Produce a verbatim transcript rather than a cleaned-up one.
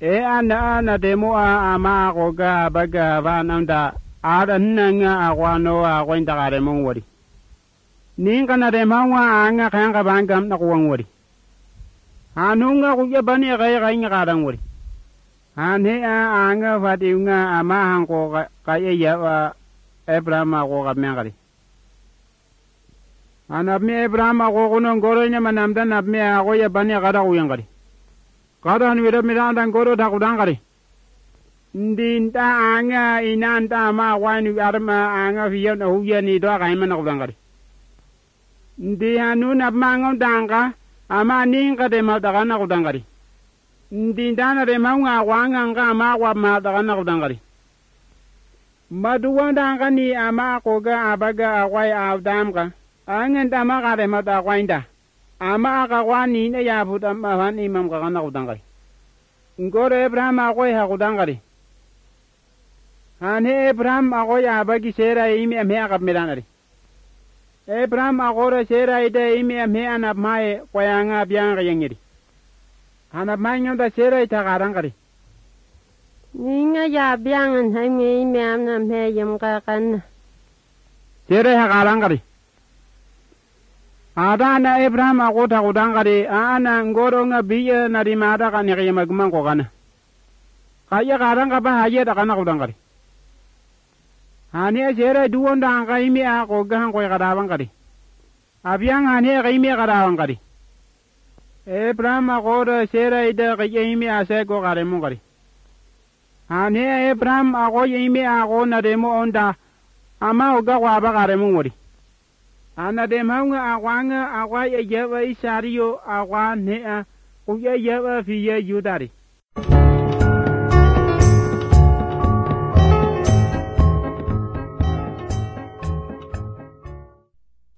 e ana ana demo a ama ko ga baga vananda ada nanga akwano a kwenda kare mon wori ninga na de mawa anga kanga bangam na kuwang wori anunga kuya bani kaya kaya kadang wori ane a anga fatiunga ama hangko kaya ya wa Abraham ako kamyangari anab mi Abraham ako kunong goro niya manamdan nab mi ako ya bani kada kuyang kari kada nwira mirandang goro takudang kari hindi nta anga ina nta ama wani arma anga fiyan na huya ni doa kaiman nakudang kari hindi anu nab mangong dangka ama ningka de matakan nakudang kari hindi nta na de maunga wangang ka ama wab matakan nakudang kari maduwang dangka ni ama koga abaga akwai avdam ka angen tama ka de mata kwainda ama ka kwani na ya puta mahan imam ka kana kudang kari ngoro Abraham akoy ha kudang kari ane Abraham akoy abagi sera imi ame akap milanari Abraham akora sera ida imi ame anap mae kwayanga biang kayangiri anap mae nyonda sera ita karang kari ninga ya biangan hai mi imi amna me yam ka kan sera ha karang kari ada na Abraham akota kudang kari ana ngoro nga biya nari mada kan yakayama gumang ko kana kaya karang ka ba haya da kana kudang kari ane sera duwon da ka imi ako gahan ko kadawang kari abiang ane ka imi kadawang kari Abraham akora sera ida ka imi ase ko kare mo kari ane Abraham ako imi ako na demo onda ama oga kwa ba kare mo wori ana de maunga akwanga akwa ya yawa isario akwa ne a kuya yawa fiye yudari